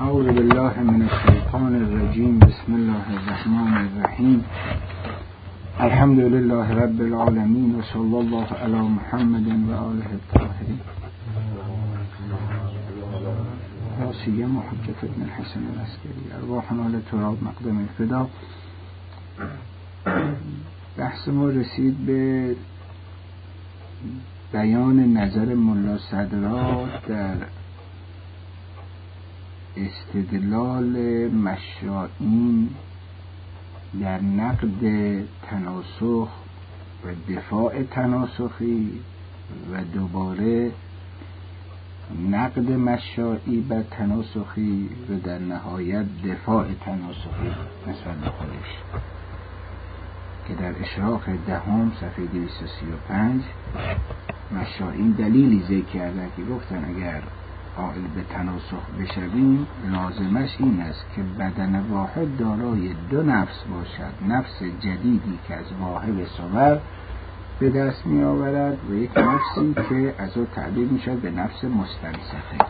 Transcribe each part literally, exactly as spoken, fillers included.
اعوذ بالله من الشیطان الرجیم. بسم الله الرحمن الرحیم. الحمد لله رب العالمین و صلی الله علی محمد و آله الطاهرین. راسیه محجت ابن الحسن العسکری ارواحنا لتراب مقدم الفدا. بحث ما رسید به بیان نظر ملا صدرات در استدلال مشائین در نقد تناسخ و دفاع تناسخی و دوباره نقد مشائی بر تناسخی و در نهایت دفاع تناسخی نسبت به خودش که در اشراق دهم صفحه دویست و سی و پنج مشائین دلیلی ذکر کردن که گفتن اگر قائل به تناسخ بشویم لازمش این است که بدن واحد دارای دو نفس باشد، نفس جدیدی که از واهب صور به دست می آورد و یک نفسی که از او تعبیر می شد به نفس مستنسخه.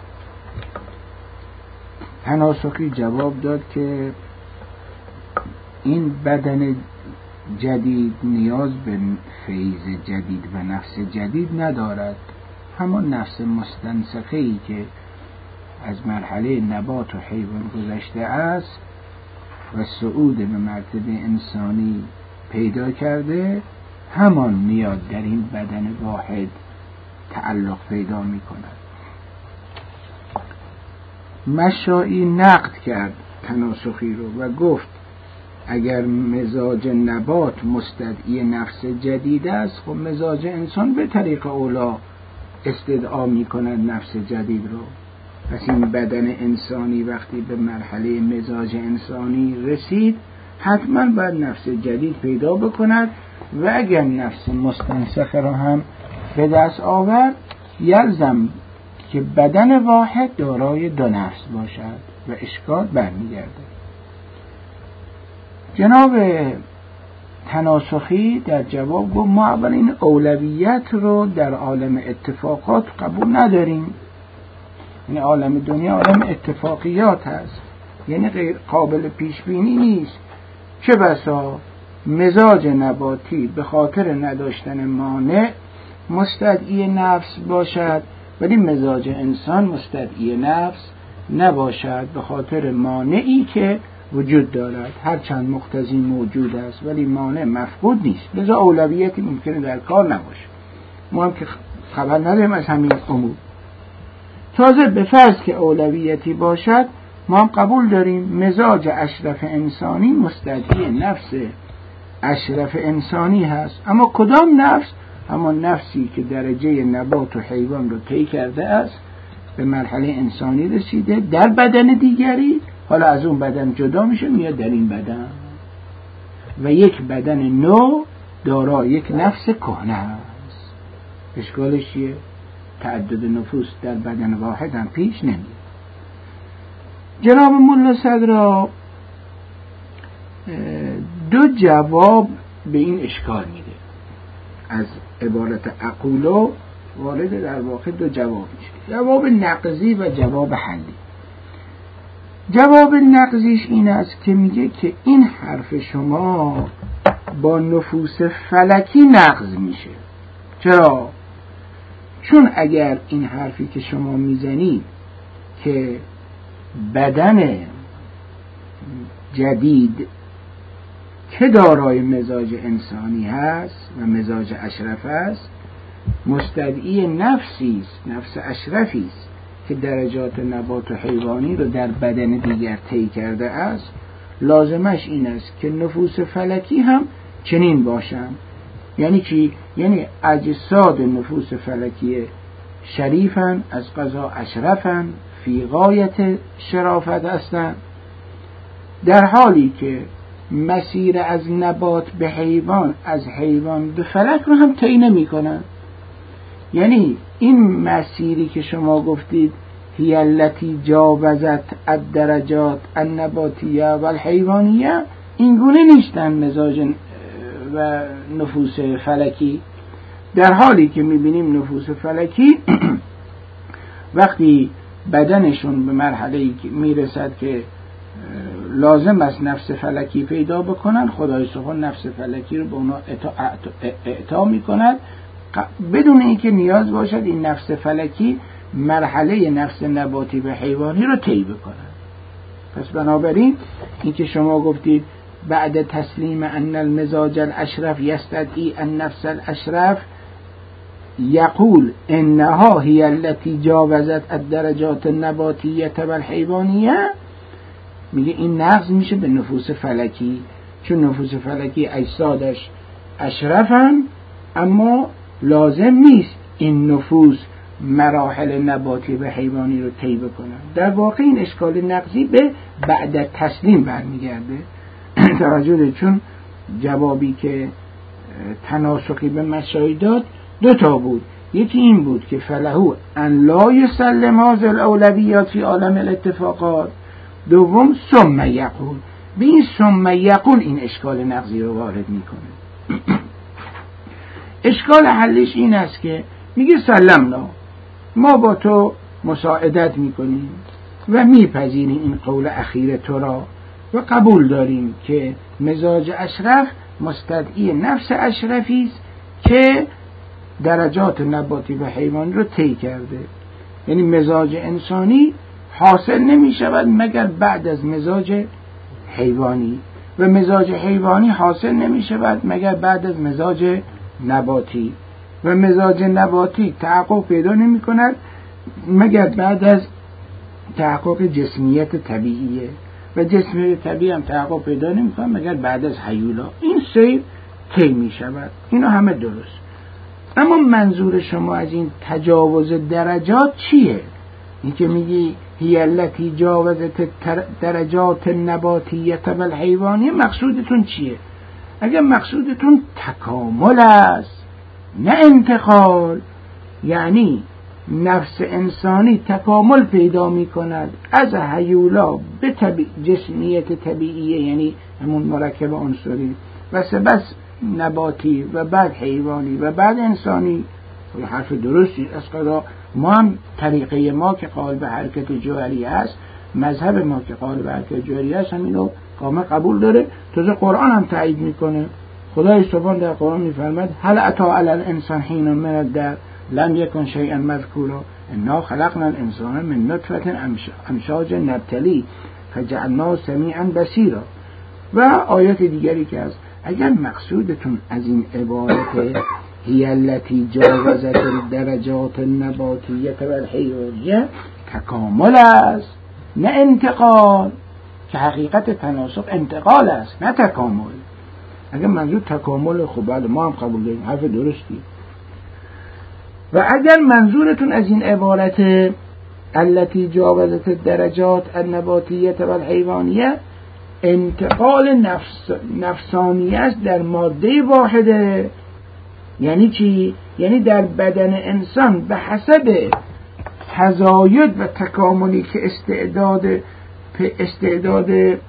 تناسخی جواب داد که این بدن جدید نیاز به فیض جدید و نفس جدید ندارد، همان نفس مستنسخه‌ای که از مرحله نبات و حیوان گذشته است و صعود به مرتبه انسانی پیدا کرده همان میاد در این بدن واحد تعلق پیدا می کند. مشائی نقد کرد تناسخی رو و گفت اگر مزاج نبات مستدعی نفس جدید است خب مزاج انسان به طریق اولا استدعا می کند نفس جدید رو. پس این بدن انسانی وقتی به مرحله مزاج انسانی رسید حتما باید نفس جدید پیدا بکند و اگر نفس مستنسخه را هم به دست آورد یلزم که بدن واحد دارای دو نفس باشد و اشکال برمیگرده. جناب تناسخی در جواب گفت ما اول این اولویت رو در عالم اتفاقات قبول نداریم. این عالم دنیا عالم اتفاقیات هست، یعنی غیر قابل پیش بینی نیست. چه بسا مزاج نباتی به خاطر نداشتن مانع مستدعی نفس باشد ولی مزاج انسان مستدعی نفس نباشد به خاطر مانعی که وجود دارد. هرچند مقتضی موجود است ولی مانع مفقود نیست، لذا اولویتی ممکنه در کار نباشه. ما هم که خبر نداریم از همین امور. تازه به فرض که اولویتی باشد ما هم قبول داریم مزاج اشرف انسانی مستدعی نفس اشرف انسانی هست. اما کدام نفس؟ اما نفسی که درجه نبات و حیوان رو طی کرده است، به مرحله انسانی رسیده در بدن دیگری، حالا از اون بدن جدا میشه میاد در این بدن و یک بدن نو دارای یک نفس کهنه است. اشکالش چیه؟ تعدد نفوس در بدن واحد هم پیش نمیاد. جناب ملا صدرا دو جواب به این اشکال میده. از عبارت اقولو وارد در واقع دو جواب میشه، جواب نقضی و جواب حلی. جواب نقضیش این است که میگه که این حرف شما با نفوس فلکی نقض میشه. چرا؟ چون اگر این حرفی که شما میزنید که بدن جدید که دارای مزاج انسانی هست و مزاج اشرف است مستدعی نفسی است، نفس اشرفی است که درجات نبات و حیوانی رو در بدن دیگر طی کرده است، لازمش این است که نفوس فلکی هم چنین باشند. یعنی چی؟ یعنی اجساد نفوس فلکی شریفن، از قضا اشرفن، فی غایت شرافت هستند، در حالی که مسیر از نبات به حیوان، از حیوان به فلک رو هم طی نمی کنند. یعنی این مسیری که شما گفتید هی التی جاوزت الدرجات النباتیه و الحیوانیه، این گونه نیستن مزاج و نفوس فلکی، در حالی که میبینیم نفوس فلکی وقتی بدنشون به مرحله‌ای که میرسد که لازم است نفس فلکی پیدا بکنن، خدای سبحان نفس فلکی رو به اونا اعطا میکند بدون اینکه نیاز باشد این نفس فلکی مرحله نفس نباتی و حیوانی رو طی بکنن. پس بنابراین اینکه شما گفتید بعد تسلیم ان المزاج الاشرف یستدعی النفس الاشرف یقول انها هی التي جاوزت الدرجات النباتیه و الحیوانیه، میگه این نقض میشه به نفوس فلکی، چون نفوس فلکی اجسادش اشرفن اما لازم نیست این نفوس مراحل نباتی و حیوانی رو طی بکنن. در واقع این اشکال نقضی به بعد تسلیم برمیگرده. توجه، چون جوابی که تناسخی به مسائل داد دو تا بود، یکی این بود که فلهو ان لا یسلم هذه الاولویات فی عالم الاتفاقات، دوم ثم یقول. به این ثم یقول این اشکال نقضی رو وارد میکنه. اشکال حلش این است که میگه سلمنا، ما با تو مساعدت میکنیم و میپذیریم این قول اخیر تو را و قبول داریم که مزاج اشرف مستدعی نفس اشرفی است که درجات نباتی و حیوانی رو طی کرده. یعنی مزاج انسانی حاصل نمی شود مگر بعد از مزاج حیوانی و مزاج حیوانی حاصل نمی شود مگر بعد از مزاج نباتی و مزاج نباتی تحقق پیدا نمی کند مگر بعد از تحقق جسمیت طبیعیه و جسمیت طبیعی هم تحقق پیدا نمی کند مگر بعد از حیولا. این سیر طی می شود. اینو همه درست. اما منظور شما از این تجاوز درجات چیه؟ این که میگی هی التی جاوزت درجات نباتیت و الحیوانی، مقصودتون چیه؟ اگر مقصودتون تکامل است نه انتقال، یعنی نفس انسانی تکامل پیدا می کند از هیولا به طبیع جسمیت طبیعیه، یعنی همون مرکب عنصری و سپس نباتی و بعد حیوانی و بعد انسانی. حرف درستی از قضا ما هم طریقه ما که قائل به حرکت جوهری است، مذهب ما که قائل به حرکت جوهری است، هم اینو کامل قبول داره. تازه قرآن هم تایید میکنه. خدای سبحان در قرآن میفرماید هل اتی علی الانسان حین من الدهر لم یکن شیئا مذکورا انا خلقنا الانسان من نطفه امشاج نبتلی فجعلناه سمیعا بصیرا. و آیات دیگری که هست. اگر مقصودتون از این عبارت هی التی جاوزت درجات النباتیه و الحیوانیه تکامل است نه انتقال، که حقیقت تناسخ انتقال است نه تکامل. اگر منظور تکامل، خب بعد ما هم قبول داریم، حرف درستی. و اگر منظورتون از این عبارت التی جاوزت درجات النباتیه و الحیوانیه انتقال نفس نفسانی است در ماده واحده، یعنی چی؟ یعنی در بدن انسان به حسب تزاید و تکاملی که استعداد استعداد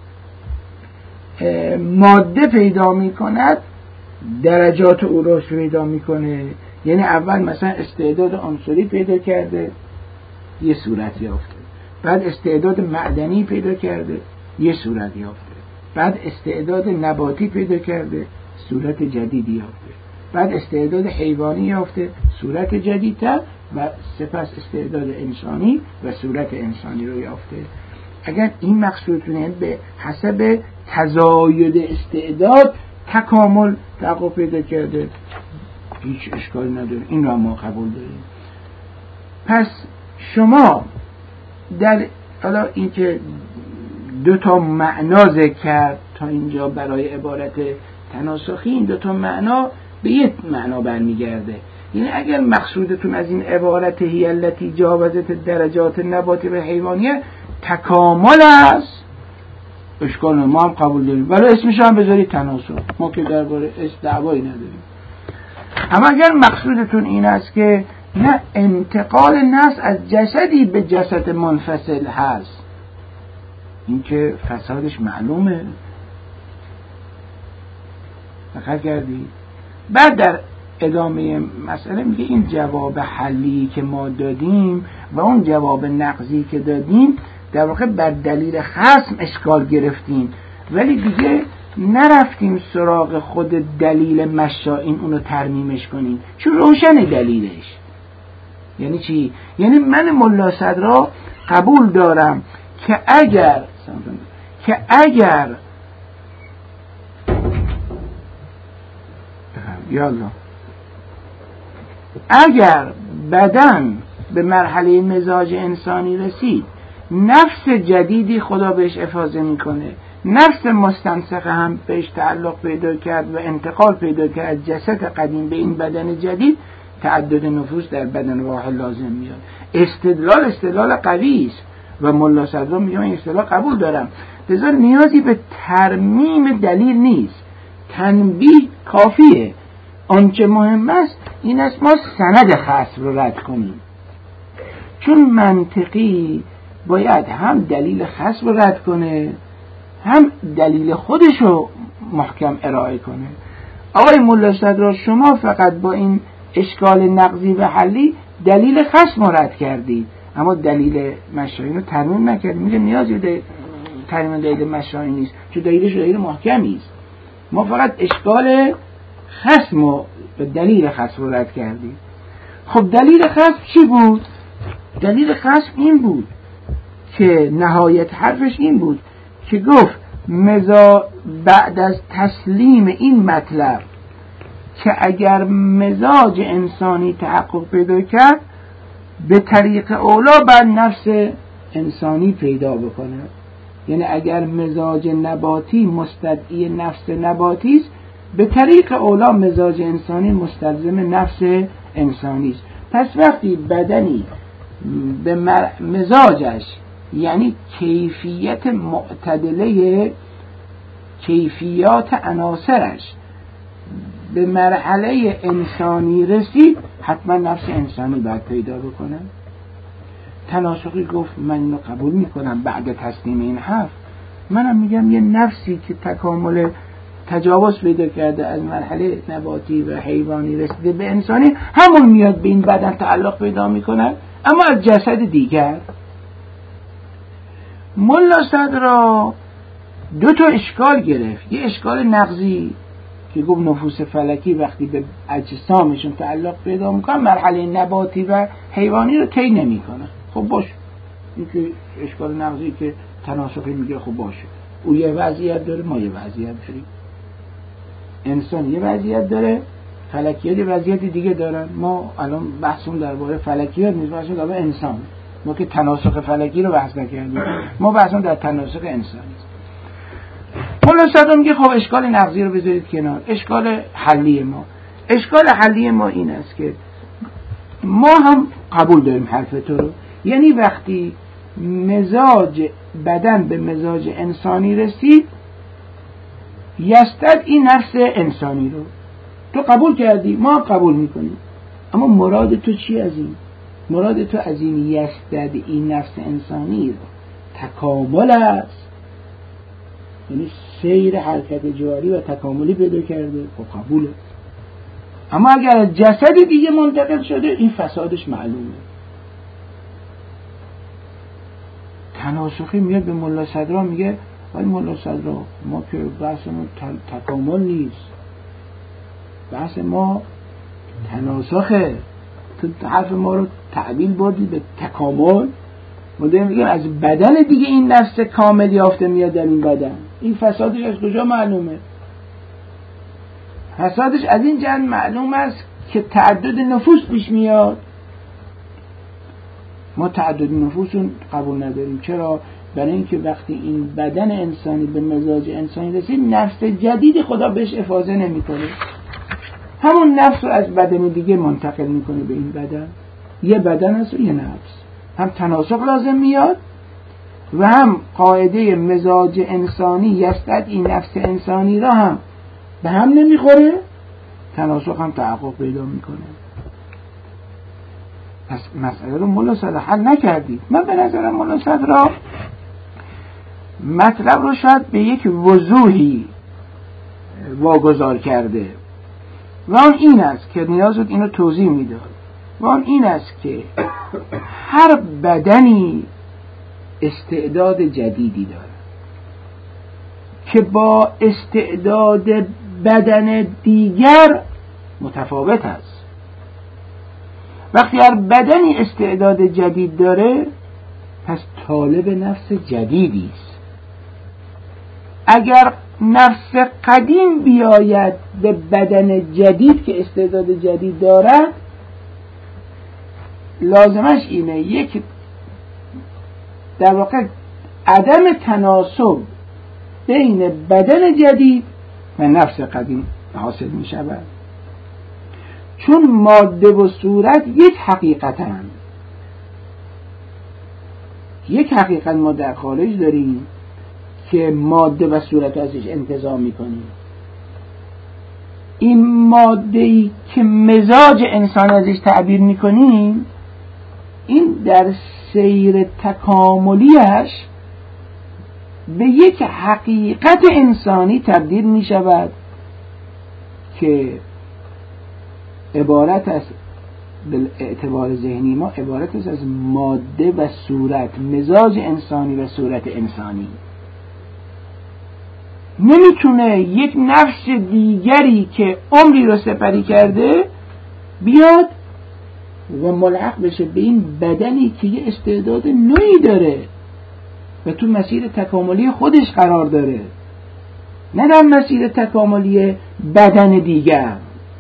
ماده پیدا می کند درجات او را پیدا می کنه. یعنی اول مثلا استعداد عنصری پیدا کرده یه صورت یافته، بعد استعداد معدنی پیدا کرده یه صورت یافته، بعد استعداد نباتی پیدا کرده صورت جدیدی یافته، بعد استعداد حیوانی یافته صورت جدیدتر و سپس استعداد انسانی و صورت انسانی رو یافته. اگر این مقصودتونه به حسب تزاید استعداد تکامل تحقق پیدا کرده هیچ اشکالی نداره، این رو ما قبول داریم. پس شما در حالا اینکه دو تا معنا ذکر کرد تا اینجا برای عبارت تناسخی، این دو تا معنا به یک معنا برمیگرده. یعنی اگر مقصودتون از این عبارت هی التی جاوزت درجات نباتی و حیوانیه تکامل است، اشکال ما هم قبول داریم، ولی اسمش هم بذارید تناسخ، ما که درباره اسم دعوایی نداریم. اما اگر مقصودتون این است که نه انتقال نفس از جسدی به جسد منفصل هست، این که فسادش معلومه، دقت کردی؟ بعد در ادامه مسئله میگه این جواب حلی که ما دادیم و اون جواب نقضی که دادیم در واقع بر دلیل خصم اشکال گرفتیم، ولی دیگه نرفتیم سراغ خود دلیل مشائین اونو ترمیمش کنیم، چون روشن دلیلش. یعنی چی؟ یعنی من ملا صدرا قبول دارم که اگر که اگر یالا اگر بدن به مرحله مزاج انسانی رسید، نفس جدیدی خدا بهش افاضه میکنه، نفس مستنسخه هم بهش تعلق پیدا کرد و انتقال پیدا کرد از جسد قدیم به این بدن جدید، تعدد نفوس در بدن واحد لازم میاد. استدلال استدلال قوی است و ملا صدرا میگه این استدلال قبول دارم، لذا نیازی به ترمیم دلیل نیست، تنبیه کافیه. آنچه مهم است این است ما سند خصم رو رد کنیم، چون منطقی باید هم دلیل خصم رو رد کنه هم دلیل خودش رو محکم ارائه کنه. آقای ملا صدرا شما فقط با این اشکال نقضی و حلی دلیل خصم رو رد کردید، اما دلیل مشائین رو ترمیم نکردید. میگه نیازی به ترمیم دلیل مشائین نیست، چون دلیلش دلیل محکمی است. ما فقط اشکال خصم و دلیل خصم رو رد کردیم. خب دلیل خصم چی بود؟ دلیل خصم این بود که نهایت حرفش این بود که گفت مزا بعد از تسلیم این مطلب که اگر مزاج انسانی تحقق پیدا کرد، به طریق اولا بعد نفس انسانی پیدا بکنه. یعنی اگر مزاج نباتی مستدعی نفس نباتی است، به طریق اولا مزاج انسانی مستلزم نفس انسانی است. پس وقتی بدنی به مزاجش یعنی کیفیت معتدله کیفیات عناصرش به مرحله انسانی رسید، حتما نفس انسانی باید پیدا بکنه. تناسخی گفت من اینو قبول میکنم بعد تسلیم این حرف. منم میگم یه نفسی که تکامل تجاوز پیدا کرده از مرحله نباتی و حیوانی رسیده به انسانی، همون میاد به این بدن تعلق پیدا میکنه، اما از جسد دیگر. ملا صدرا دو تا اشکال گرفت. یه اشکال نقضی که گفت نفوس فلکی وقتی به اجسامشون تعلق پیدا میکنن، مرحله نباتی و حیوانی رو طی نمیکنن. خب باشه، این که اشکال نقضی که تناسخی میگه خب باشه، او یه وضعیت داره، ما یه وضعیت داریم. انسان یه وضعیت داره، فلکیات یه وضعیت دیگه دارن. ما الان بحثمون درباره فلکیات نیست، بحثمون درباره انسان. ما که تناسخ فلکی رو بحث نکردیم، ما بحثمون در تناسخ انسانی است. مولا صدرا میگه خب اشکال نقضی رو بذارید کنار. اشکال حلی ما اشکال حلی ما این است که ما هم قبول داریم حرف تو رو، یعنی وقتی مزاج بدن به مزاج انسانی رسید، یستد این نفس انسانی رو تو قبول کردی، ما قبول میکنیم. اما مراد تو چی از این؟ مراد تو از این یستد این نفس انسانی رو تکامل است، یعنی سیر حرکت جاری و تکاملی پیدا کرده، خب قبوله. اما اگر از جسد دیگه منتقل شده، این فسادش معلومه. تناسخی میاد به ملا صدرا میگه ولی ملا صدرا ما که بحثمون تکامل نیست، بحث ما تناسخه. تو حرف ما رو تعبیل بردی به تکامل. ما داریم میگیم از بدن دیگه این نفس کامل یافته میاد در این بدن. این فسادش از کجا معلومه؟ فسادش از این جهت معلوم است که تعدد نفوس پیش میاد. ما تعدد نفوس رو قبول نداریم. چرا؟ برای اینکه وقتی این بدن انسانی به مزاج انسانی رسید، نفس جدید خدا بهش افاضه نمیکنه، همون نفس رو از بدن دیگه منتقل میکنه به این بدن. یه بدن است و یه نفس، هم تناسخ لازم میاد و هم قاعده مزاج انسانی یستد این نفس انسانی را هم به هم نمیخوره، تناسخ هم تحقق پیدا میکنه. پس مسئله رو ملا صدرا حل نکردید. من به نظرم ملا صدرا مطلب رو شاید به یک وضوحی واگذار کرده. و آن این است که نیاز بود اینو توضیح میداد، و آن این است که هر بدنی استعداد جدیدی داره که با استعداد بدن دیگر متفاوت است. وقتی هر بدنی استعداد جدید داره پس طالب نفس جدیدی است. اگر نفس قدیم بیاید به بدن جدید که استعداد جدید دارد، لازمش اینه یک در واقع عدم تناسب بین بدن جدید و نفس قدیم حاصل می شود، چون ماده و صورت یک حقیقتند. یک حقیقت ما در خارج داریم که ماده و صورت ازش انتزاع می کنیم. این ماده‌ای که مزاج انسان ازش تعبیر می کنیم، این در سیر تکاملیش به یک حقیقت انسانی تبدیل می شود که عبارت است، به اعتبار ذهنی ما عبارت است از ماده و صورت، مزاج انسانی و صورت انسانی. نمیتونه یک نفس دیگری که عمری رو سپری کرده بیاد و ملحق بشه به این بدنی که یه استعداد نوعی داره و تو مسیر تکاملی خودش قرار داره، نه در مسیر تکاملی بدن دیگر.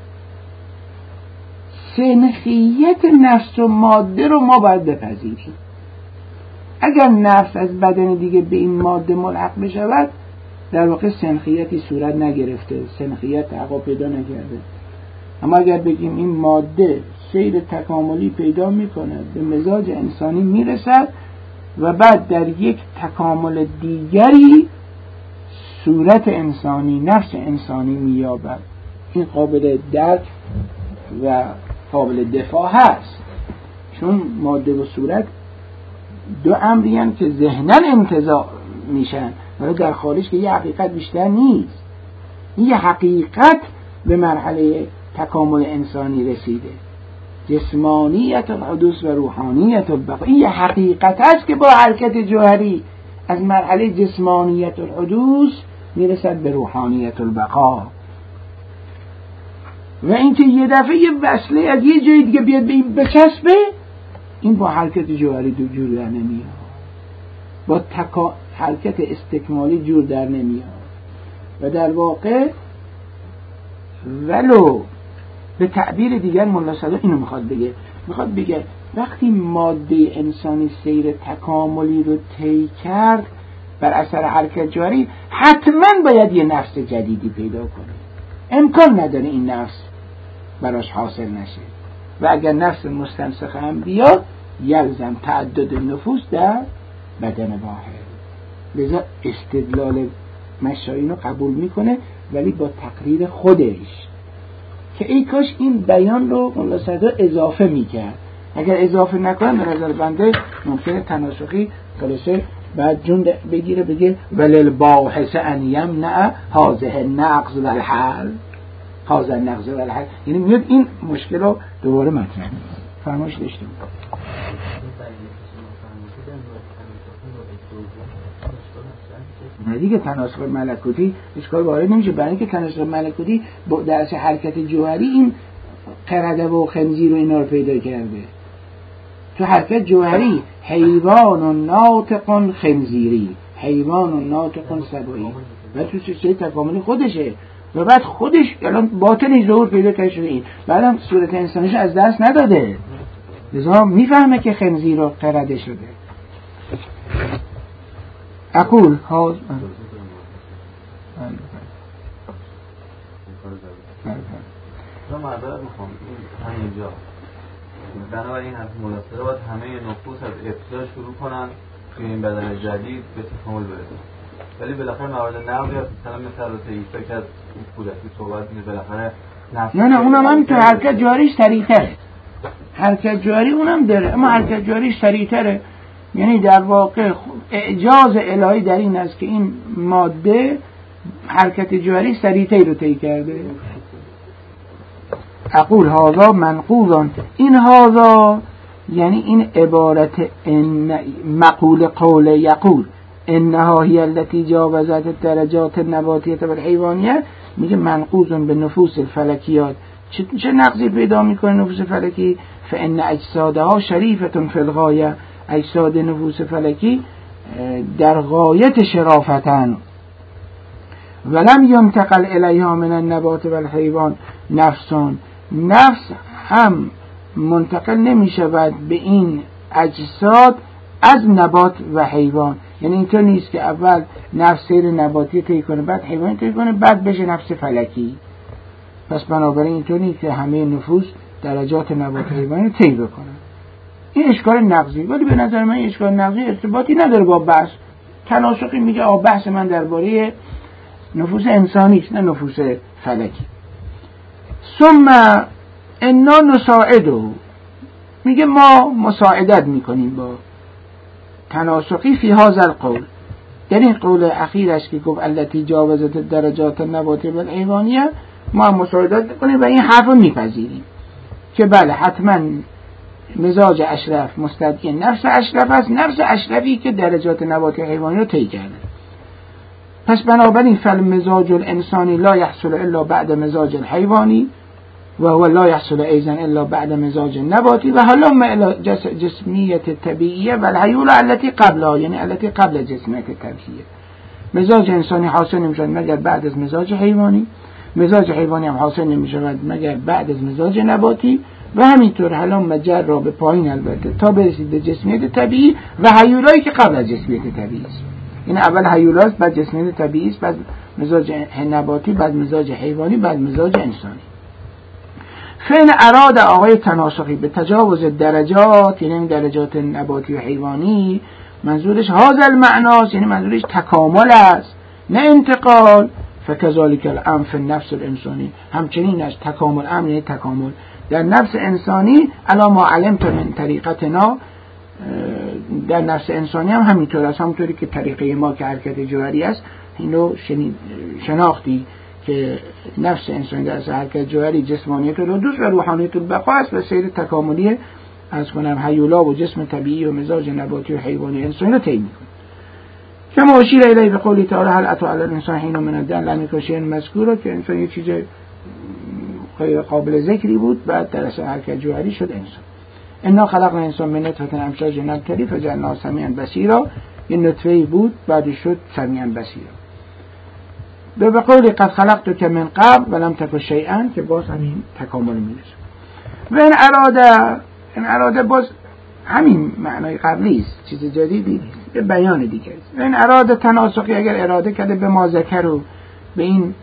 سنخیت نفس و ماده رو ما باید بپذیریم. اگر نفس از بدن دیگه به این ماده ملحق بشود، در واقع سنخیتی صورت نگرفته، سنخیت تحقق پیدا نکرده. اما اگر بگیم این ماده سیر تکاملی پیدا میکنه، به مزاج انسانی میرسد و بعد در یک تکامل دیگری صورت انسانی، نفس انسانی مییابد، این قابل درک و قابل دفاع هست، چون ماده و صورت دو امری هستند که ذهناً انتزاع میشن، ولی در خارج که یه حقیقت بیشتر نیست. یه حقیقت به مرحله تکامل انسانی رسیده، جسمانیت الحدوث و روحانیت البقا. این یه حقیقت است که با حرکت جوهری از مرحله جسمانیت الحدوث میرسد به روحانیت البقا. و اینکه یه دفعه یه وصله از یه جای دیگه بیاد به این بچسبه، این با حرکت جوهری دو جور در نمیاد، با تکا... حرکت استکمالی جور در نمیاد. و در واقع ولو به تعبیر دیگر مولا صدوق اینو میخواد بگه، میخواد بگه وقتی ماده انسانی سیر تکاملی رو طی کرد بر اثر حرکت جوهری، حتما باید یه نفس جدیدی پیدا کنه. امکان نداره این نفس براش حاصل نشه، و اگر نفس مستنسخه هم بیاد یلزم تعدد نفوس در بدن واحد. لذا استدلال مشایین رو قبول میکنه، ولی با تقریر خودش که ای کاش این بیان رو مولا صدوق اضافه میکرد. اگر اضافه نکنه به نظر بنده ممکنه تناسخی خلاصه بعد جون بگیره بگه ولل باحث ان یمنع هذه النقض و الحل، هذا النقض و الحل، یعنی میاد این مشکل رو دوباره مطرح میکنه. فرمایش داشته بود. نه دیگه تناسخ ملکوتی اشکال وارد نمیشه، برای اینکه تناسخ ملکوتی با درس حرکت جوهری این قرده و خنزیر و اینا رو پیدا کرده. تو حرکت جوهری حیوان و ناطق خنزیری، حیوان و ناطق سبعی، و تو سلسله تکاملی خودشه، و بعد خودش الان باطنی ظهور پیدا کرده شده. این بعدم صورت انسانیش از دست نداده، لذا میفهمه که خنزیر و قرده شده. اقول حاضر من معذرت میخوام همینجا بنابراین حرف مناسبه باید همه نفوس از ابتدا شروع کنن توی این بدن جدید به تکامل برسن، ولی بالاخره موارد نقضی هست، مثلا مثل رو تیفه که از این کودکی صحبت میده بالاخره نفس. نه نه اونم هم تو حرکت جوهریش سریع‌تره، حرکت جوهری اونم داره، اما حرکت جوهریش سریع‌تره. یعنی در واقع اعجاز الهی در این است که این ماده حرکت جوهری سریع‌تری رو طی کرده. اقول هذا منقوض، این هذا یعنی این عبارت ان مقول قول یقول انها هی التي جاوزت درجات النباتیه و الحیوانیه، میگه منقوض به نفوس الفلکیات. چه, چه نقضی پیدا میکنه نفوس فلکی؟ فان اجسادها شریفتون فی الغایه، اجساد نفوس فلکی در غایت شرافتن. ولم ينتقل الیها من النبات و الحیوان نفسون، نفس هم منتقل نمی شود به این اجساد از نبات و حیوان. یعنی اینطور نیست که اول نفس سیر نباتی طی کنه بعد حیوانی طی کنه بعد بشه نفس فلکی. پس بنابراین اینطور نیست که همه نفوس درجات نبات و حیوانی طی بکنن. این اشکال نقضی، ولی به نظر من این اشکال نقضی ارتباطی نداره با بحث. تناسقی میگه آ بحث من درباره نفوس انسانی است نه نفوس فلکی. ثم انا نساعده، میگه ما مساعدت میکنیم با تناسقی فی هذا القول، یعنی این قول اخیرش که گفت التی جاوزت درجات النباتی و الحیوانیه، ما مساعدت میکنیم و این حرف رو میپذیریم که بله حتما مزاج اشرف مستدعی نفس اشرف است، نفس اشرفی که درجات نباتی و حیوانی رو طی کرده. پس بنابراین فالمزاج الانسانی لا يحصل الا بعد مزاج الحیوانی و هو لا يحصل ایضا الا بعد مزاج النباتی و هلم الى جسمیت طبیعیه و الحیوله التي قبلها، یعنی التي قبل جسمیت طبیعیه. مزاج انسانی حاصل نمیشود مگر بعد از مزاج حیوانی، مزاج حیوانی هم حاصل نمیشود مگر بعد از مزاج نباتی و همینطور هلم مجر را به پایین البته تا برسید به جسمیت طبیعی و حیولایی که قبل از جسمیت طبیعی است. این اول حیولاست بعد جسمیت طبیعی است بعد مزاج نباتی بعد مزاج حیوانی بعد مزاج انسانی. فین اراد آقای تناسخی به تجاوز درجات، یعنی درجات نباتی و حیوانی، منظورش هذا المعناست، یعنی منظورش تکامل است نه انتقال. فکذالک الامر فی النفس الانسانی، همچنین از تکامل امر یعنی تکامل در نفس انسانی علی ما علمت من طریقتنا، در نفس انسانی هم همینطور است، همونطوری که طریقه ما که حرکت جوهری است اینو شناختی که نفس انسانی در اصل حرکت جوهری جسمانیت و دوست و روحانیت البقا است و سیر تکاملی از کنم حیولا و جسم طبیعی و مزاج نباتی و حیوانی انسانی رو طی می‌کنه. کما اشیر الیه به قولی تعالی هل اتى علی الانسان حین من الدهر لم یکن شیئا مذکورا، که انسان یه چیز غیر قابل ذکری بود بعد در اصل حرکت جوهری شد انسان. انا خلقنا الانسان من نطفه امشاج نبتلی فجعلناه سمیعا بصیرا، یه نطفه‌ای بود بعد شد سمیعا بصیرا. به قولی قد خلقتک من قبل ولم تک شیئا، که باز همین تکامل میرسه. و این اراده این اراده باز همین معنای قبلی است، چیز جدیدی نیست، یه بیان دیگه است. و این اراده تناسقی اگر اراده کرده به ما ذکر رو به این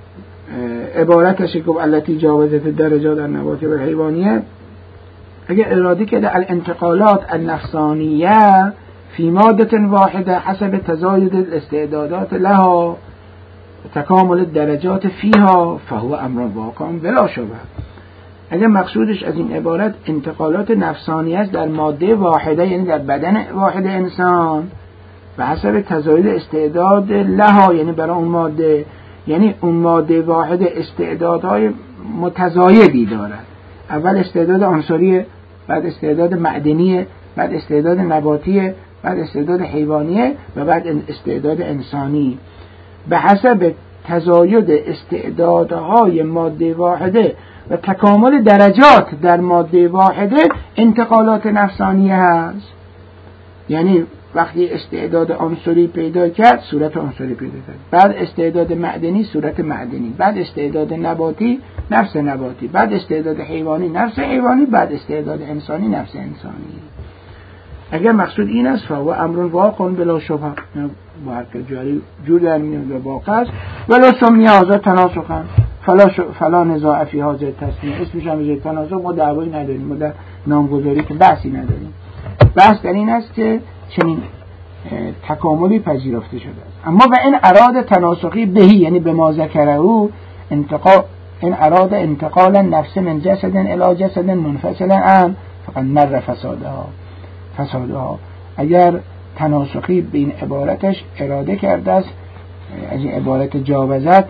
عبارتش که التی جاوزت درجات النباتی و حیوانیه، اگر اراده کرده الانتقالات النفسانیه فی ماده واحده حسب تزاید الاستعدادات لها تکامل الدرجات فیها فهو امر واقع بلا شبه. اگر مقصودش از این عبارت انتقالات نفسانی است در ماده واحده، یعنی در بدن واحد انسان و حسب تزاید استعداد لها، یعنی برای اون ماده، یعنی اون ماده واحد استعدادهای متزایدی دارد. اول استعداد عنصری، بعد استعداد معدنی، بعد استعداد نباتی، بعد استعداد حیوانی و بعد استعداد انسانی. به حسب تزاید استعدادهای ماده واحده و تکامل درجات در ماده واحده انتقالات نفسانیه هست. یعنی وقتی استعداد عنصری پیدا کرد صورت عنصری پیدا کرد، بعد استعداد معدنی صورت معدنی، بعد استعداد نباتی نفس نباتی، بعد استعداد حیوانی نفس حیوانی، بعد استعداد انسانی نفس انسانی. اگر مقصود این است فهو امر واقع بلا شبهه، با حرکت جاری جور در میاد و واقع است. ولا سمی هذا تناسخا فلا ش... فلا نزاع فی هذا التسمیه، اسمش هم از تناسخ، ما دعوایی نداریم، ما در نامگذاری که بحثی نداریم. بحث در این است که چنین تکاملی پذیرفته شده است. اما و این اراده تناسخی بهی، یعنی به ما ذکره او انتقال، این اراده انتقال نفس من جسد الی جسد منفصل عن فقط مر فسادها فسادها. اگر تناسخی به این عبارتش اراده کرده است، از این عبارت جاوزت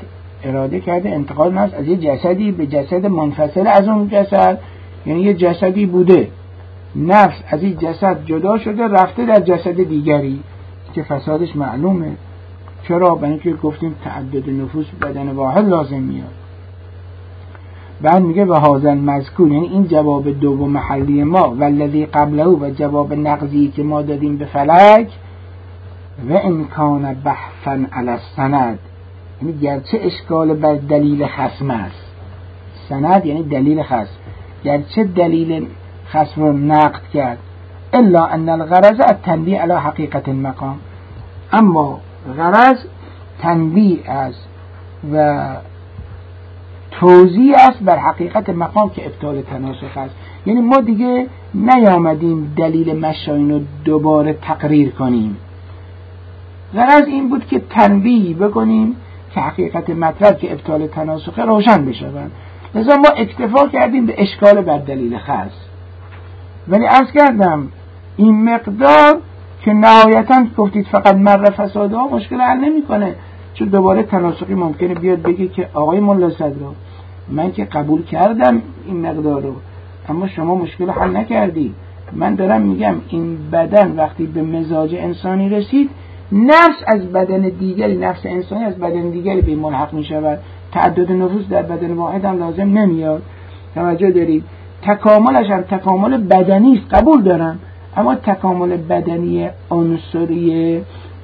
اراده کرده انتقال نفس از یه جسدی به جسد منفصل از اون جسد، یعنی یه جسدی بوده، نفس از این جسد جدا شده رفته در جسد دیگری که فسادش معلومه. چرا؟ برای اینکه گفتیم تعدد نفوس بدن واحد لازم میاد. بعد میگه و هازن مذکور، یعنی این جواب دوم محلی ما والذی قبله و جواب نقضی که ما دادیم به فلک و امکان بحثا علی السند، یعنی گرچه اشکال بر دلیل خصم است، سند یعنی دلیل خصم، گرچه دلیل خصم رو نقد کرد، الا ان الغرض التنبیه علی حقیقت المقام، اما غرض تنبیه است و توضیح است بر حقیقت مقام که ابطال تناسخ است. یعنی ما دیگه نیامدیم دلیل مشاین رو دوباره تقریر کنیم، غرض این بود که تنبیه بکنیم که حقیقت مطلب که ابطال تناسخ روشن بشود. لذا ما اکتفا کردیم به اشکال بر دلیل خاص، ولی عرض کردم این مقدار که نهایتاً گفتید فقط مر فسادها مشکل حل نمی‌کنه، چون دوباره تناسخی ممکنه بیاد بگه که آقای ملا صدرا من که قبول کردم این مقدار رو، اما شما مشکل حل نکردی. من دارم میگم این بدن وقتی به مزاج انسانی رسید، نفس از بدن دیگری، نفس انسانی از بدن دیگری به ملحق میشود، تعدد نفوس در بدن واحد هم لازم نمیاد. توجه دارید؟ تکاملش هم تکامل بدنی است، قبول دارم، اما تکامل بدنی عنصری،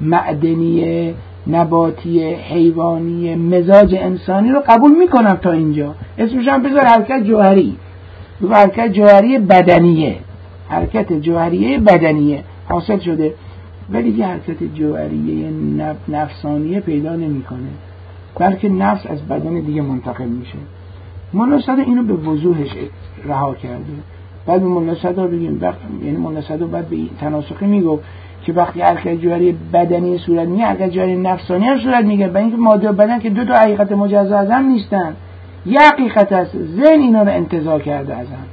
معدنی، نباتی، حیوانی، مزاج انسانی رو قبول میکنم تا اینجا. اسمش هم بذار حرکت جوهری، بگو حرکت جوهری بدنیه، حرکت جوهریه بدنیه حاصل شده، ولی یه حرکت جوهریه نفسانیه پیدا نمیکنه، بلکه نفس از بدن دیگه منتقل میشه. مولا صدر اینو به وضوحش رها کرده. بعد به مولا صدر بگیم، یعنی مولا صدر بعد به تناسخی میگو که وقتی حرکت جوهری بدنی صورت میگه، حرکت جوهری نفسانی هم صورت میگه، برای اینکه ماده و بدن که دو تا حقیقت مجزا از هم نیستن، یه حقیقت هست، ذهن اینا رو انتزاع کرده از هم.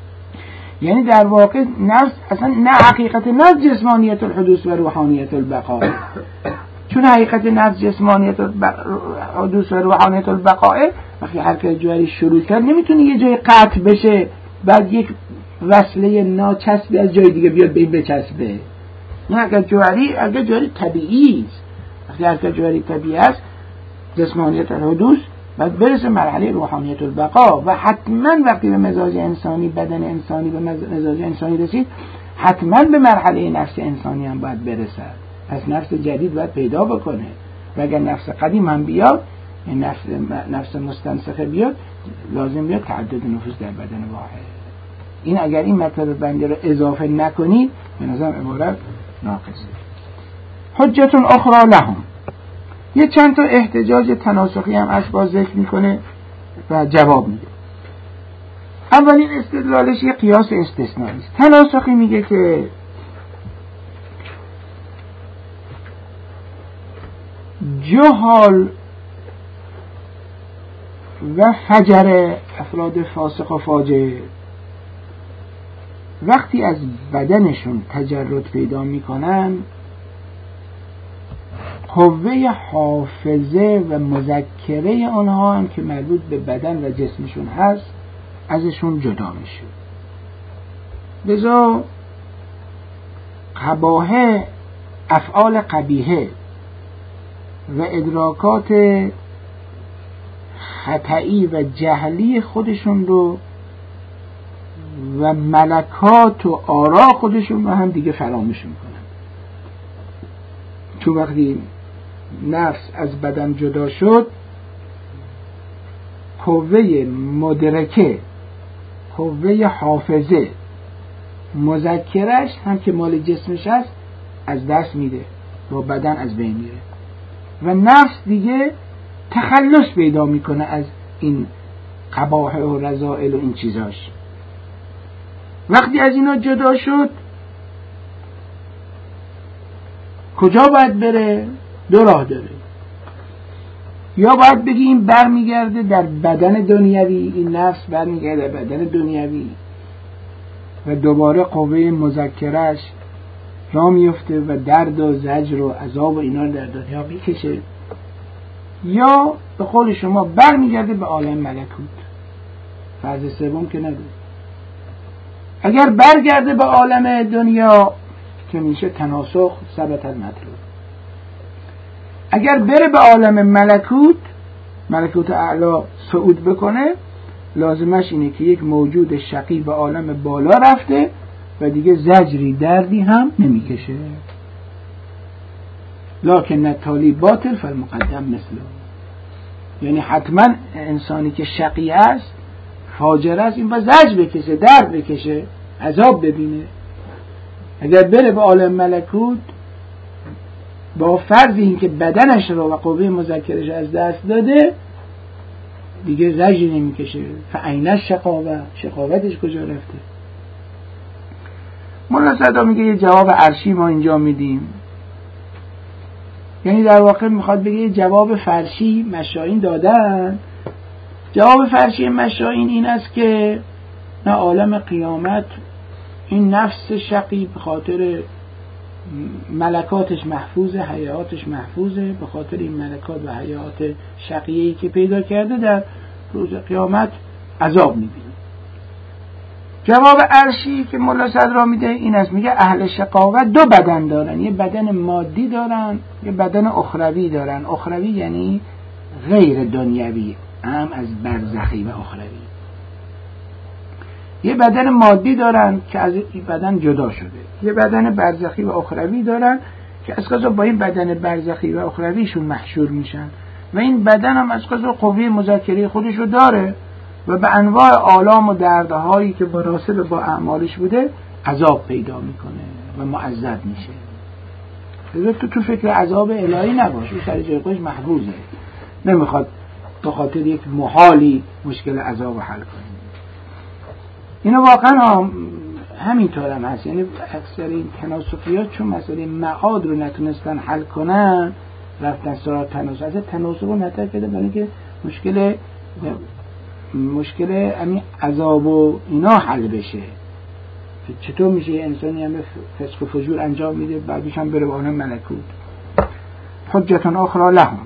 یعنی در واقع نفس اصلا نه حقیقت نفس جسمانیت الحدوث و روحانیت البقاء، چون حقیقت نفس جسمانیت الحدوث و روحانیت البقاء وقتی حرکت جوهری شروع کرد نمیتونه یه جای قطع بشه بعد یک وصله ناچسبی از جای دیگه بیاد به این بچسبه. این حرکت جوهری حرکت جوهری طبیعی است. وقتی حرکت جوهری طبیعی است جسمانیت الحدوث بعد برسه مرحله روحانیت البقاء، و حتما وقتی به مزاج انسانی، بدن انسانی به مزاج انسانی رسید، حتما به مرحله نفس انسانی هم باید برسد. پس نفس جدید باید پیدا بکنه، و اگر نفس قدیم هم بیاد، این نفس نفس مستنسخه بیاد، لازم بیاد تعدد نفوس در بدن واحد. این اگر این مطلب بنده رو اضافه نکنید به نظرم عبارت ناقصه. حجتون اخرى لهم، یه چند تا احتجاج تناسخی هم از باز ذکر میکنه و جواب میده. اولین استدلالش یه قیاس استثنایی است. تناسخی میگه که جهال و فجر، افراد فاسق و فاجر، وقتی از بدنشون تجرد پیدا میکنن، قوه حافظه و مذکره آنها هم که مربوط به بدن و جسمشون هست ازشون جدا میشه. لذا قباحه، افعال قبیحه و ادراکات خطئی و جهلی خودشون رو و ملکات و آرا خودشون رو هم دیگه فراموش میکنن. تو وقتی نفس از بدن جدا شد، قوه مدرکه، قوه حافظه، مذکرش هم که مال جسمش هست از دست میده، با بدن از بین میره، و نفس دیگه تخلص پیدا میکنه از این قباح و رذائل و این چیزاش. وقتی از اینا جدا شد کجا باید بره؟ دو راه داره. یا باید بگی این برمیگرده در بدن دنیوی، این نفس برمیگرده در بدن دنیوی و دوباره قوه مذکرش را میفته و درد و زجر و عذاب و اینا در دنیا میکشه. یا به قول شما برمیگرده به عالم ملکوت. فرض سوم که نداره. اگر برگرده به عالم دنیا که میشه تناسخ ثبت المطلوب. اگر بره به عالم ملکوت، ملکوت اعلا صعود بکنه، لازمش اینه که یک موجود شقی به عالم بالا رفته و دیگه زجری دردی هم نمیکشه. لکن التالی باطل فالمقدم مثله. یعنی حتما انسانی که شقی است، فاجر است، این با زجر بکشه، درد بکشه، عذاب ببینه. اگر بره به عالم ملکوت با فرض این که بدنش رو و قوه مذکرش از دست داده، دیگه زجری نمیکشه. فعین شقاوه، شقاوتش کجا رفته؟ مولا صدا میگه یه جواب عرشی ما اینجا میدیم، یعنی در واقع میخواد بگه یه جواب فرشی مشائین دادن. جواب فرشی مشائین این است که نه عالم قیامت این نفس شقی به خاطر ملکاتش محفوظه، حیاتش محفوظه، به خاطر این ملکات و حیات شقیه‌ای که پیدا کرده در روز قیامت عذاب میبینه. جواب عرشی که مولا صدرا میده این است، میگه اهل شقاوت دو بدن دارن، یه بدن مادی دارن، یه بدن اخروی دارن. اخروی یعنی غیر دنیوی، هم از برزخی و اخروی. یه بدن مادی دارن که از این بدن جدا شده، یه بدن برزخی و اخروی دارن که از قضا با این بدن برزخی و اخرویشون محشور میشن و این بدن هم از قضا قوه مذکره خودشو داره و به انواع آلام و دردهایی که مناسب با اعمالش بوده عذاب پیدا میکنه و معذب میشه. تو تو فکر عذاب الهی نباش، او سر جای خودش محفوظه، نمیخواد به خاطر یک محالی مشکل عذاب حل کنه. اینو واقعا هم همینطور هم هست، یعنی اکثر این تناسخیات چون مسئله معاد رو نتونستن حل کنن رفتن سراغ تناسخ. اصلا تناسخ رو مطرح کرده برای اینکه مشکل مشکل همین عذاب و اینا حل بشه. چطور میشه یه انسانی هم فسق و فجور انجام میده بعدش هم بره به عالم ملکوت؟ حجتون اخرى لهم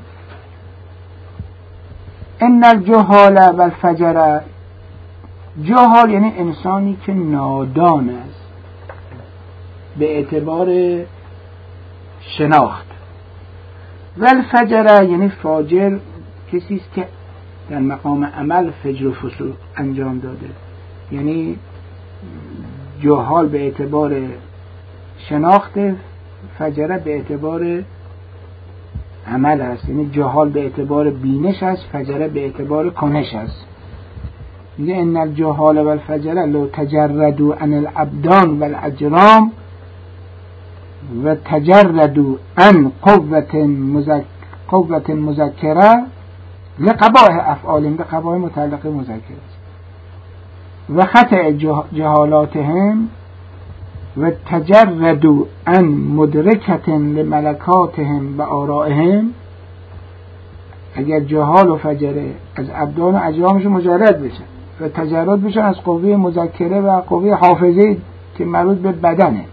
ان الجهال والفجر. جهال یعنی انسانی که نادان است به اعتبار شناخت، والفجر یعنی فاجر کسی است که در مقام عمل فجر و فسوق انجام داده. یعنی جهال به اعتبار شناخت، فجر به اعتبار عمل است. یعنی جهال به اعتبار بینش است، فجر به اعتبار کنش است. میگه ان الجهال والفجر لو تجردوا عن الابدان والاجرام و تجردوا عن قوة مذک قوة مذکره لقبائح افعالهم، به قبائح متعلقه مذکر است. و خطأ جهالاتهم و تجردوا عن مدرکة لملکاتهم و آرائهم. اگر جهال و فجره از ابدان و اجرامش مجرد بشن و تجرد بشن از قوه مذکره و قوه حافظه که مربوط به بدنه،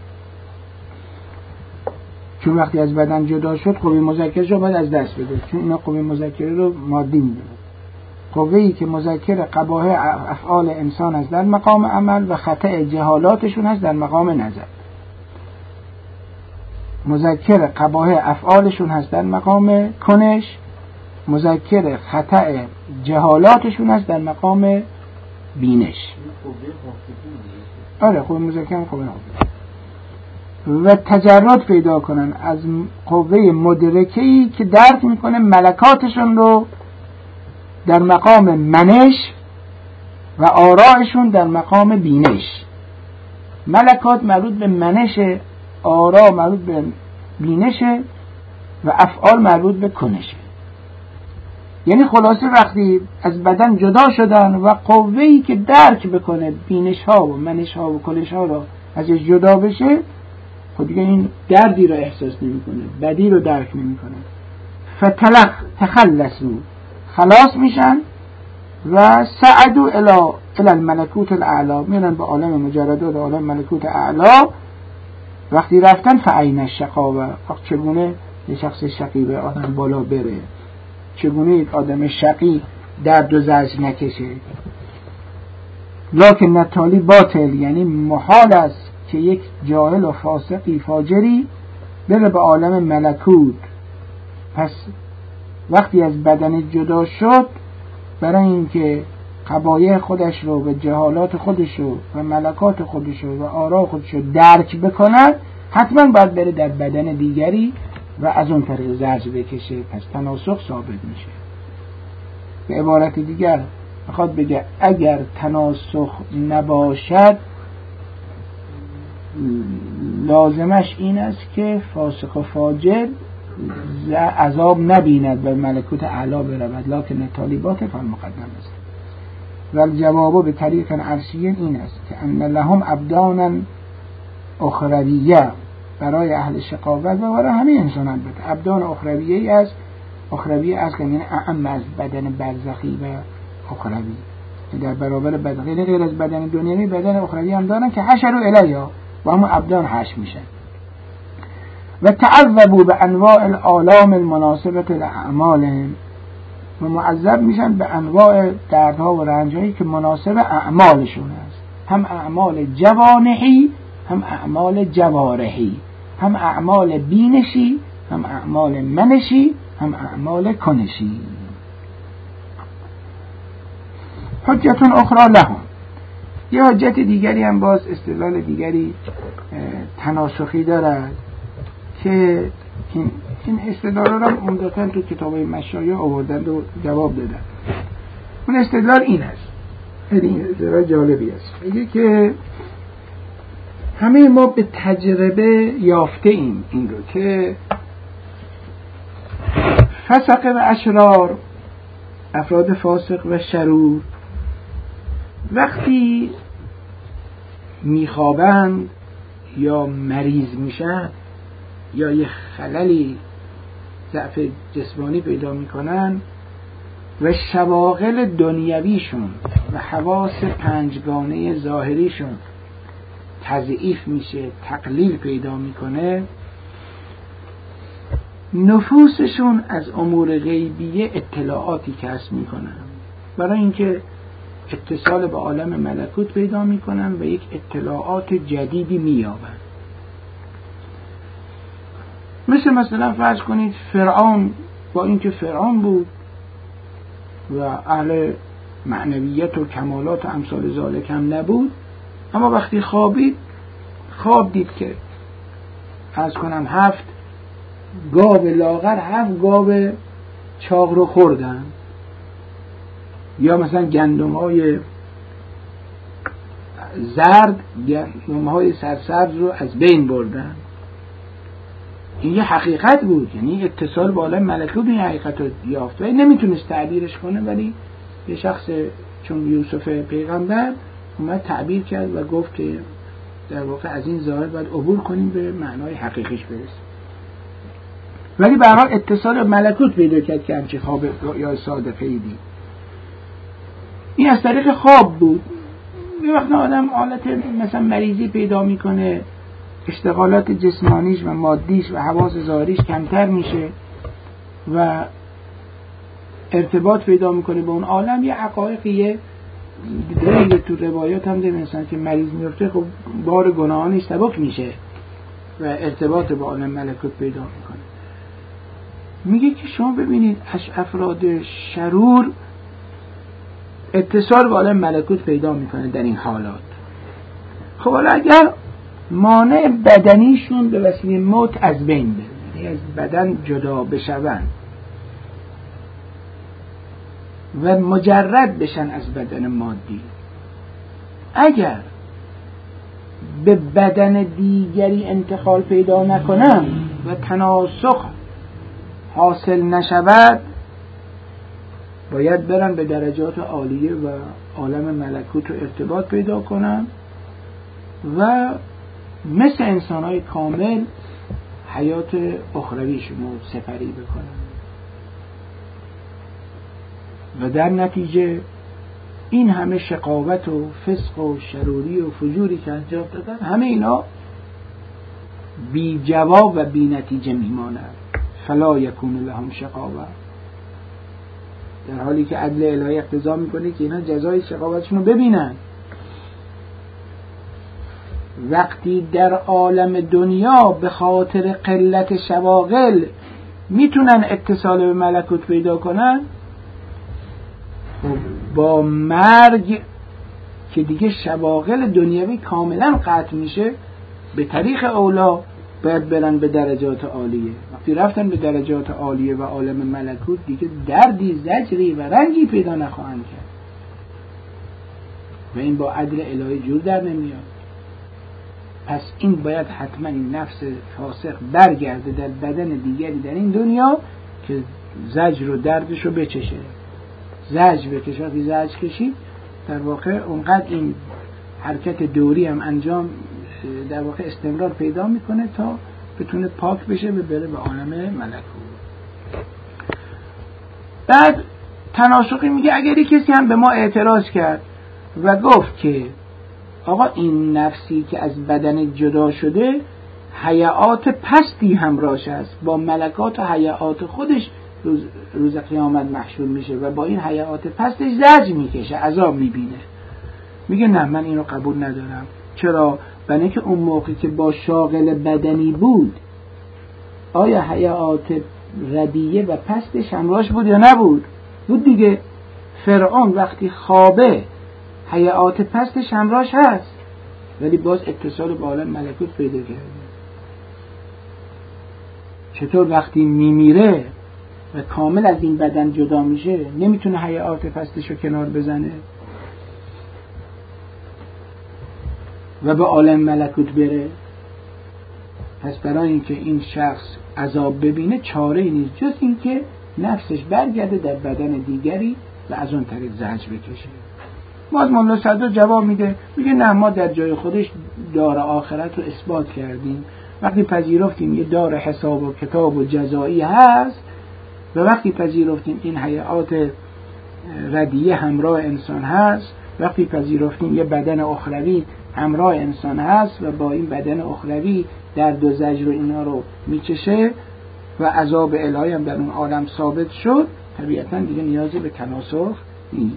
چون وقتی از بدن جدا شد قوه مذکرش رو باید از دست بده، چون اینا قوه مذکره رو مادی میدونه. قوه‌ای که مذکر قباح افعال انسان است در مقام عمل و خطأ جهالاتشون هست در مقام نظر. مذکر قباح افعالشون هست در مقام کنش، مذکر خطأ جهالاتشون هست در مقام بینش. آره قوه مذکر هم قوه حافظه. و تجرد پیدا کنن از قوه مدرکه‌ای که درک میکنه ملکاتشون رو در مقام منش و آرائشون در مقام بینش. ملکات مربوط به منش، آرا مربوط به بینش و افعال مربوط به کنش. یعنی خلاصه وقتی از بدن جدا شدن و قوه‌ای که درک بکنه بینش ها و منش ها و کنش ها رو ازش جدا بشه، خب دیگه این دردی رو احساس نمی‌کنه، بدی رو درک نمی‌کنه. فتلخ تخلصوا، خلاص میشن و سعدوا الى الى الملکوت الاعلی، میرن به عالم مجردات، عالم ملکوت اعلی. وقتی رفتن فعین الشقاوه، چگونه یه شخص شقی به عالم بالا بره؟ چگونه یک آدم شقی درد و زجر نکشه. لکن نتالی باطل، یعنی محال است که یک جاهل و فاسقی فاجری بره به عالم ملکوت. پس وقتی از بدن جدا شد، برای اینکه قبایح خودش رو و جهالات خودش رو و ملکات خودش رو و آرا خودش رو درک بکنن، حتما باید بره در بدن دیگری و از اون طریق زجر بکشه. پس تناسخ ثابت میشه. به عبارت دیگر میخواد بگه اگر تناسخ نباشد، لازمش این است که فاسق و فاجر عذاب نبیند و ملکوت اعلی برود. لکن طالبات فهم مقدم است. و الجواب به طریق عرشیه این است که ان لهم ابدانا اخرویه، برای اهل شقاوت و برای همه انسان البته ابدان اخرویه است. اخرویه است که یعنی اعم از بدن برزخی و اخروی، که در برابر بدن غیر از بدن دنیوی بدن اخروی هم دارن که حشر و الیا و هم ابدان حشر میشن. و تعذبوا به انواع الآلام المناسبه لاعمالهم، و معذب میشن به انواع دردها و رنجهایی که مناسب اعمالشون است. هم اعمال جوانحی، هم اعمال جوارحی، هم اعمال بینشی، هم اعمال منشی، هم اعمال کنشی. حجتون اخرى لهم، یه حجت دیگری هم باز استدلال دیگری تناسخی دارد که این این استدلال را عمدتاً تو کتابای مشایخ آوردند و جواب دادن. اون استدلال این است، خیلی استدلال جالبی است. میگه که همه ما به تجربه یافته ایم این رو که فسق و اشرار، افراد فاسق و شرور، وقتی میخوابند یا مریض میشن یا یه خللی ضعف جسمانی پیدا میکنن و شواغل دنیویشون و حواس پنجگانه ظاهریشون تضعیف میشه، تقلیل پیدا میکنه، نفوسشون از امور غیبیه اطلاعاتی کسب میکنن برای اینکه اتصال به عالم ملکوت پیدا میکنن و یک اطلاعات جدیدی مییابن. مثل مثلا فرض کنید فرعون، با اینکه فرعون بود و اهل معنویت و کمالات و امثال ذالک هم نبود، اما وقتی خوابید خواب دید که فرض کنم هفت گاو لاغر هفت گاو چاق رو خوردن، یا مثلا گندم های زرد گندم های سرسبز رو از بین بردن. این یه حقیقت بود، یعنی اتصال با عالم ملکوت این حقیقت رو یافت و نمیتونست تعبیرش کنه، ولی یه شخص چون یوسف پیغمبر اومد تعبیر کرد و گفت که در واقع از این ظاهر باید عبور کنیم به معنای حقیقیش برسیم. ولی به هر حال اتصال ملکوت پیدا کرد که همچه خواب یا صادقه ای دید. این از طریق خواب بود. یه وقت آدم حالت مثلا مریضی پیدا میکنه، اشتغالات جسمانیش و مادیش و حواس ظاهریش کمتر میشه و ارتباط پیدا میکنه با اون عالم. یه حقایقیه دیگه تو روایات هم دیدن مثلا که مریض میفته خب بار گناهانش سبک میشه و ارتباط با عالم ملکوت پیدا میکنه. میگه که شما ببینید افراد شرور اتصال با عالم ملکوت پیدا میکنه در این حالات. خب حالا اگر مانع بدنیشون به وسیله موت از بین بره، یعنی از بدن جدا بشون و مجرد بشن از بدن مادی، اگر به بدن دیگری انتقال پیدا نکنن و تناسخ حاصل نشود، باید برن به درجات عالیه و عالم ملکوت رو ارتباط پیدا کنن و مثل انسان‌های کامل حیات اخرویشون رو سپری بکنن و در نتیجه این همه شقاوت و فسق و شروری و فجوری که انجام دادن، همه اینا بی جواب و بی نتیجه میماند. فلا یکون لهم شقاوه، در حالی که عدل الهی اقتضا میکنه که اینا جزای شقاوتشون رو ببینن. وقتی در عالم دنیا به خاطر قلت شواغل میتونن اتصال به ملکوت پیدا کنن، با مرگ که دیگه شواغل دنیوی کاملا قطع میشه، به طریق اولا باید برن به درجات عالیه. وقتی رفتن به درجات عالیه و عالم ملکوت دیگه دردی، زجری و رنجی پیدا نخواهند کرد و این با عدل الهی جور در نمیاد. پس این باید حتما این نفس فاسق برگرده در بدن دیگری در این دنیا که زجر و دردش رو بچشه. زجر بکشه، وقتی زجر کشید در واقع اونقدر این حرکت دوری هم انجام در واقع استمرار پیدا میکنه تا بتونه پاک بشه و بره به عالم ملکوت. بعد تناسخی میگه اگر کسی هم به ما اعتراض کرد و گفت که آقا این نفسی که از بدن جدا شده حیات پستی همراهش است، با ملکات و حیات خودش روز, روز قیامت محشور میشه و با این حیات پستش زجر میکشه، عذاب میبینه. میگه نه، من اینو قبول ندارم. چرا؟ برای که اون موقعی که با شاغل بدنی بود آیا حیات ردیه و پستش همراهش بود یا نبود؟ بود دیگه. فرعون وقتی خوابه حیات پستش همراهش هست ولی باز اتصال با عالم ملکوت پیدا کرده. چطور وقتی میمیره و کامل از این بدن جدا میشه نمیتونه حیات پستش رو کنار بزنه و به عالم ملکوت بره؟ پس برای اینکه این شخص عذاب ببینه چاره ای نیست جز اینکه نفسش برگرده در بدن دیگری و از اون طریق زجر بکشه. باز مولا صدر جواب میده، میگه نه، ما در جای خودش دار آخرت رو اثبات کردیم. وقتی پذیرفتیم یه دار حساب و کتاب و جزایی هست و وقتی پذیرفتیم این حیات ردیه همراه انسان هست، وقتی پذیرفتیم یه بدن اخروی همراه انسان هست و با این بدن اخروی درد و زجر و اینا رو میچشه و عذاب الهی هم در اون عالم ثابت شد، طبیعتا دیگه نیازی به تناسخ نیست.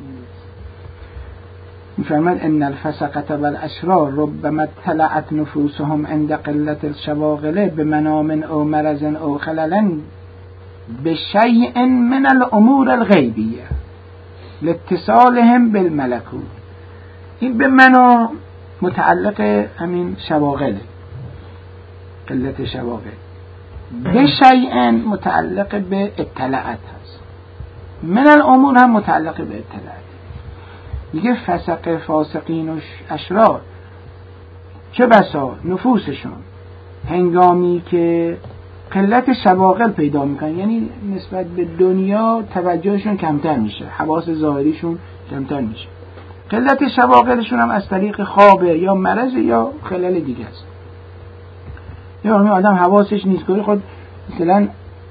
میفرماد ان الفسقة والاشرار ربما طلعت نفوسهم عند قلة الشواغل بمنام او مرض او خلل بشيء من الامور الغیبیه لاتصالهم بالملکوت. این به منام متعلق همین شواغل، قلت شواغل. به شیء متعلق به اطلاعت هست. من الامور هم متعلق به اطلاعت. میگه فسق فاسقین و اشرار چه بسا نفوسشون هنگامی که قلت شواغل پیدا میکنن، یعنی نسبت به دنیا توجهشون کمتر میشه، حواس ظاهریشون کمتر میشه. قلت شواغلشون هم از طریق خوابه یا مرض یا خلل دیگه است. یا همین آدم حواسش نیست که خود مثلا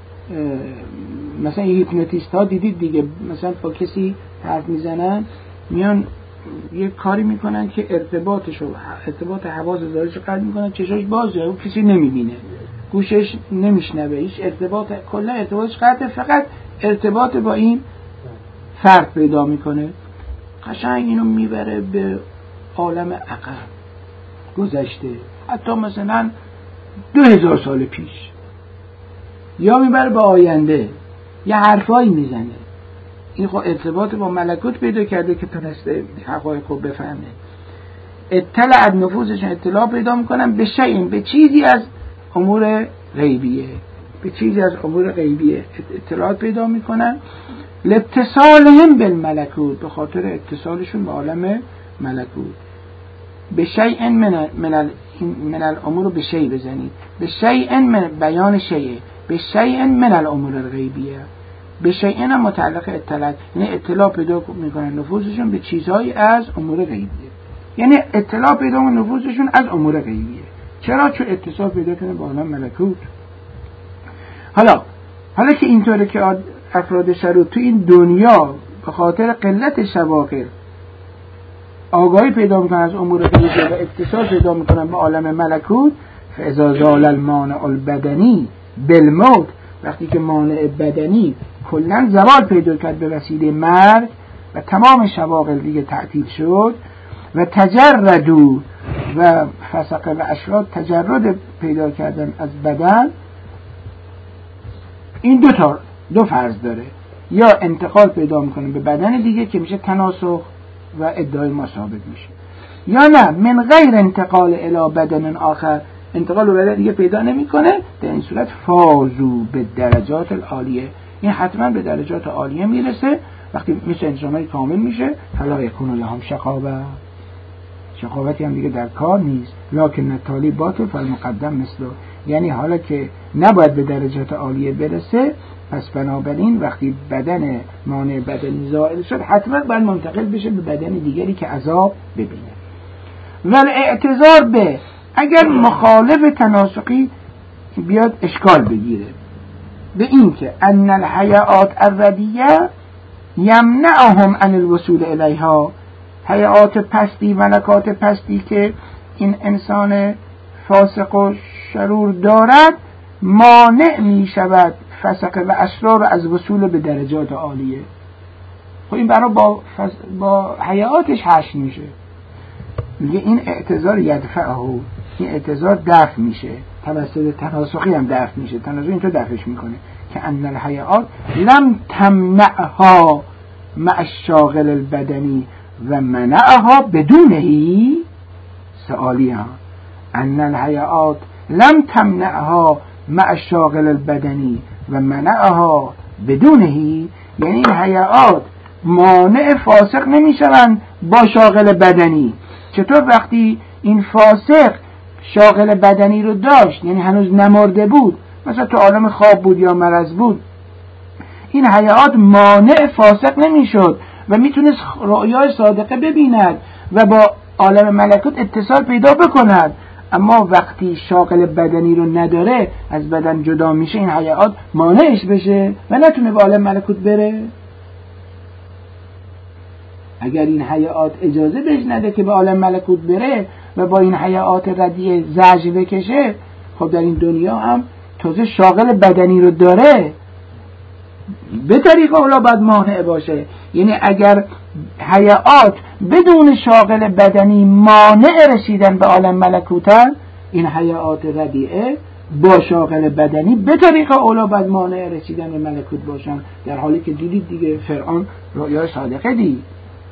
مثلا هیپنوتیست ها دیدید دیگه، مثلا با کسی حرف میزنن میان یه کاری میکنن که ارتباطشو ارتباط حواس ظاهرش رو قطع میکنن، چشاش بازه، اون کسی نمیبینه، گوشش نمیشنوه، هیچ ارتباط، کلا ارتباطش قطعه، فقط ارتباط با این فرد پیدا میکنه. قشنگ اینو میبره به عالم عقب گذشته، حتی مثلا دو هزار سال پیش، یا میبره به آینده، یه حرفایی میزنه. این خب ارتباط با ملکوت پیدا کرده که تونسته حقایق رو بفهمه. اطلاع نفوسش اطلاع پیدا میکنن به شیء، به چیزی از امور غیبیه، به چیزی از امور غیبیه اطلاعات پیدا میکنن. لاتصالهم بالملکوت، به خاطر اتصالشون به عالم ملکوت. به شیء من من من الامور، به شیء بزنید، به شیء من بیان شیء، به شیء من الامور الغیبیه. به شیء هم متعلق اطلاع، یعنی اطلاع پیدا میکنن نفوسشون به چیزهایی از امور غیبیه، یعنی اطلاع پیدا میکنن نفوسشون از امور غیبیه. چرا؟ چون اتصال پیدا کنه با عالم ملکوت. حالا حالا که اینطوره که افراد شرور تو این دنیا به خاطر قلت شواغل آگاهی پیدا میکنن از امور غیبیه و اتصال پیدا میکنن با عالم ملکوت، فاذا زال المانع البدنی بالموت، وقتی که مانع بدنی کلا زوال پیدا کرد به وسیله مرگ و تمام شواغل دیگه تعطیل شد و تجردو و فسقه و اشرار تجرد پیدا کردن از بدن، این دو تا دو فرض داره، یا انتقال پیدا میکنه به بدن دیگه که میشه تناسخ و ادعای ما ثابت میشه، یا نه من غیر انتقال الی بدن آخر، انتقال به بدن دیگه پیدا نمیکنه، در این صورت فازو به درجات العالیه، این حتما به درجات عالیه میرسه. وقتی میشه انسان کامل میشه، فلا یکون لهم شقاوه، شقاوتی هم دیگه در کار نیست. لکن التالی باطل فالمقدم مثله، یعنی حالا که نباید به درجات عالیه برسه، پس بنابراین وقتی بدن مانع بدنی زائل شد حتما باید منتقل بشه به بدن دیگری که عذاب ببینه. ولی اعتذار به اگر مخالف تناسقی بیاد اشکال بگیره به این که ان الحیات الردیه یمنعهم عن الوصول الیها، حیات پستی، ملکات پستی که این انسان فاسق و شرور دارد، مانع می شود فسق و اسرار از وصول به درجات عالیه. خب این برای با, فس... با حیاتش حشر میشه. میگه این اعتذار یدفعه، این اعتذار دفع میشه، توسط تناسخی هم دفع میشه، تناسخی اینطور دفعش میکنه که ان الحیات لم تمنعها مع الشاغل البدنی و منعها بدونهی سؤالیها، ان الحیات لم تمنعها مع الشاغل البدنی و منعها بدونهی، یعنی این حیات مانع فاسق نمیشوند با شاغل بدنی. چطور؟ وقتی این فاسق شاغل بدنی رو داشت، یعنی هنوز نمرده بود، مثلا تو عالم خواب بود یا مرض بود، این حیات مانع فاسق نمیشد و میتونست رؤیای صادقه ببیند و با عالم ملکوت اتصال پیدا بکند. اما وقتی شاغل بدنی رو نداره، از بدن جدا میشه، این حیات مانعش بشه و نتونه به عالم ملکوت بره. اگر این حیات اجازه بهش نده که به عالم ملکوت بره و با این حیات ردیه زجر بکشه، خب در این دنیا هم تازه شاغل بدنی رو داره، به طریق اولا باید مانع باشه. یعنی اگر حیات بدون شاغل بدنی مانع رسیدن به عالم ملکوتن، این حیات ردیعه با شاغل بدنی به طریق اولا باید مانع رسیدن به ملکوت باشن، در حالی که دیدید دیگه فرعون رؤیای صادقه دید.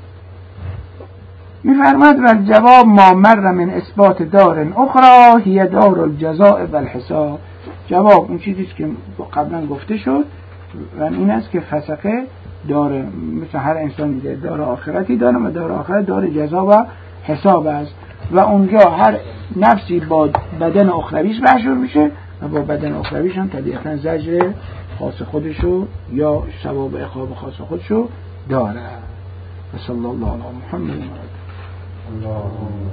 میفرماد و الجواب ما مر من اثبات دار اخرى هی دار الجزاء و الحساب. جواب اون چیزیست که قبلا گفته شد و این است که فسقه داره، مثل هر انسان دیگه دار آخرتی داره و دار آخرت دار جزا و حساب است و اونجا هر نفسی با بدن اخرویش محشور میشه و با بدن اخرویش هم طبیعتا زجر خاص خودشو یا ثواب عقاب خاص خودشو داره. صلی الله علی محمد.